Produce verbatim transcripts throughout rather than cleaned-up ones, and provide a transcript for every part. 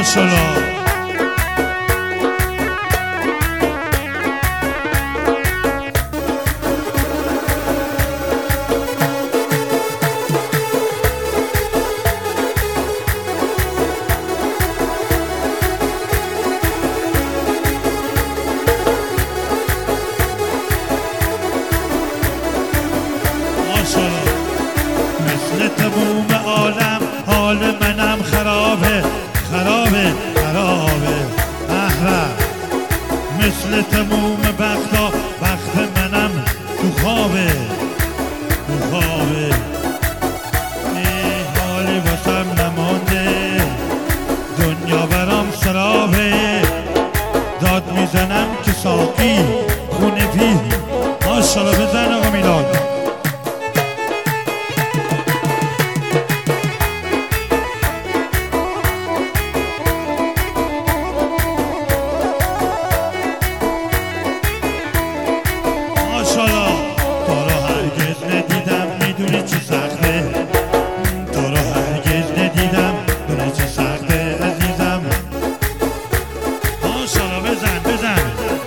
ماشاءالله. مثل تموم عالم حال منم خرابه خرابه خرابه احرا مثل تموم بختا بخت منم تو خوابه تو خوابه ای حالی واسم نمانده دنیا برام سرابه داد میزنم که ساقی خونه پی ماشاءالله بزن آقا میلاد. تو رو هرگز ندیدم میدونی چی سخته تو رو هرگز ندیدم میدونی چی سخته عزیزم ماشاءالله بزن بزن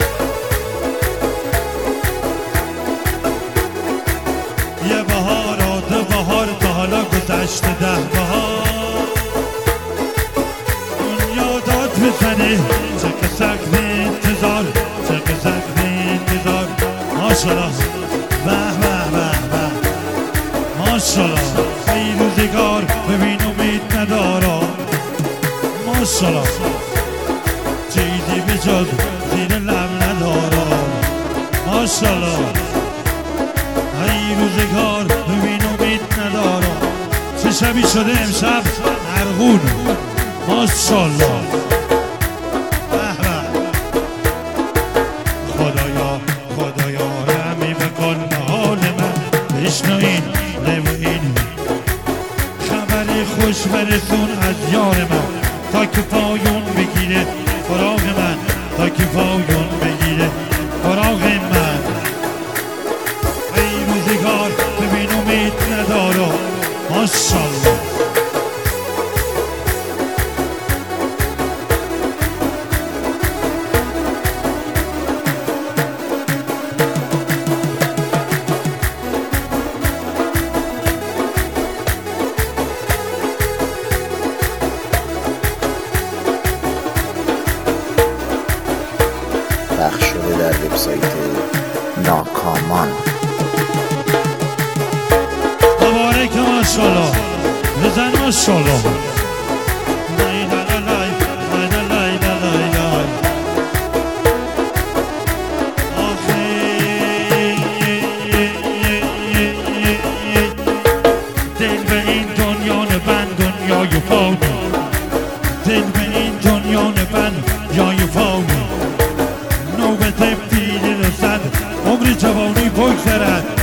یه بهار و دو بهار تا حالا گذشته ده بهار دنیا داد بزنه چه که سخت انتظار چه که سخت انتظار ماشاءالله به به به به ماشاءالله ای روزگار ببین امید ندارم ماشاءالله چیزی به جز زیر لب ندارم ماشاءالله ای روزگار ببین امید ندارم چه شبی شده امشب مرغون ماشاءالله به به خدایا خدایا رحمی بکن حال من بشنو این لو این خبری خوش برسون از یار من تا که پایون بگیره فراغ من تا که پایون بگیره فراغ من ای روزگار ببین امید ندارم ماشاءالله پخش شده در وبسایت ناکامان. مبارک ماشاءالله بزن ماشاءالله دل به این دنیا نبند دنیای فانی دل به این دنیا نبند جای فانی نوبت پیری رسد عمر جوانی بگذرد